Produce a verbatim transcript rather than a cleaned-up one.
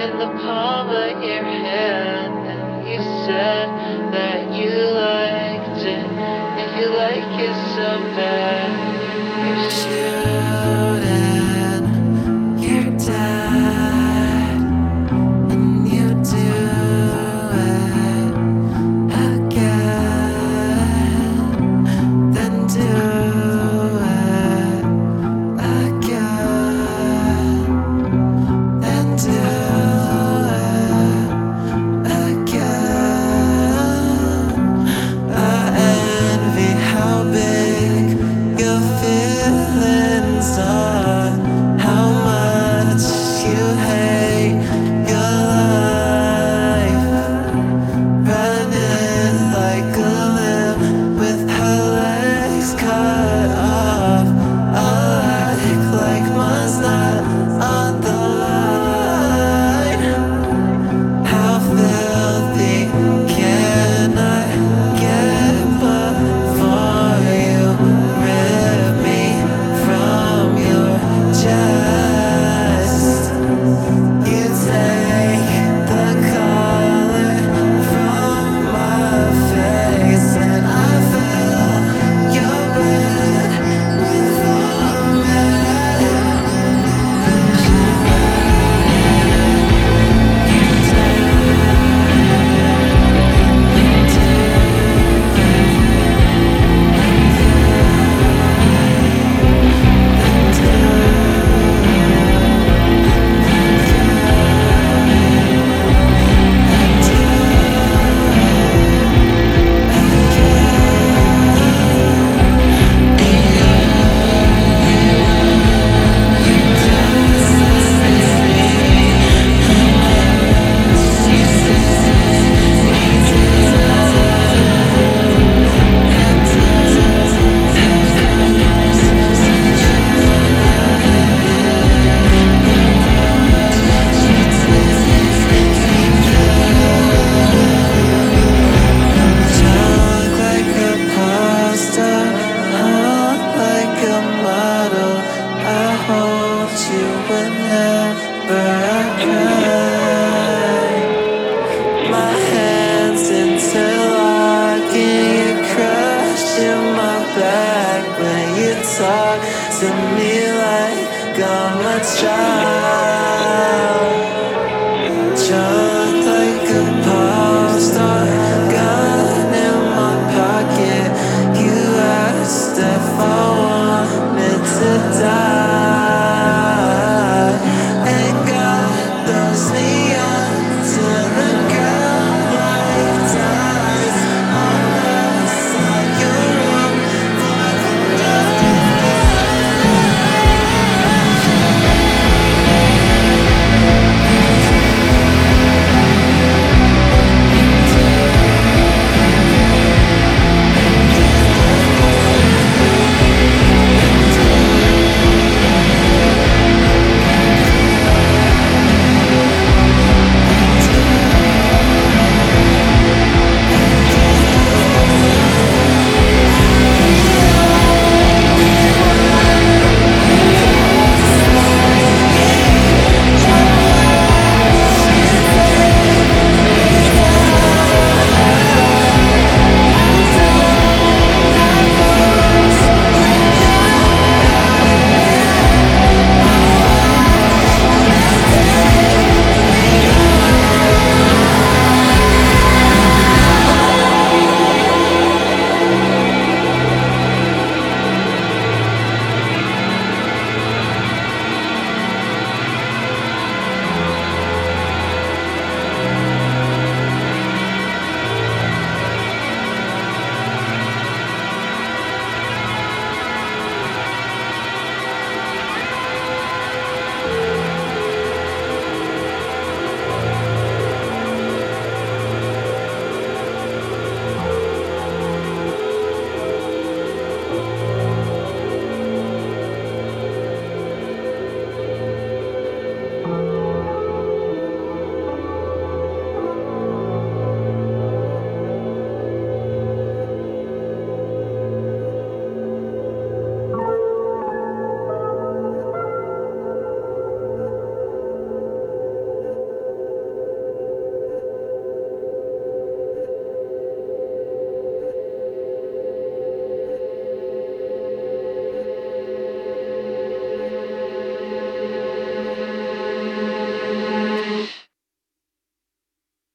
in the palm of your hand, and you said that you liked it, and you like it so bad. You're shooting your dad, and you do it again, then do it again, then do it again. I envy how big your feelings are, how much you hate your life, running like a limb with her legs cut off. A life like mine's not on the line. How filthy can I get before you rip me from your chest? You take the color from my face, and I fill your bed with vomit. Talk like a poster, hung like a model. I hold you whenever I cry. My hands interlocking, you crushing my back when you talk to me like I'm a child.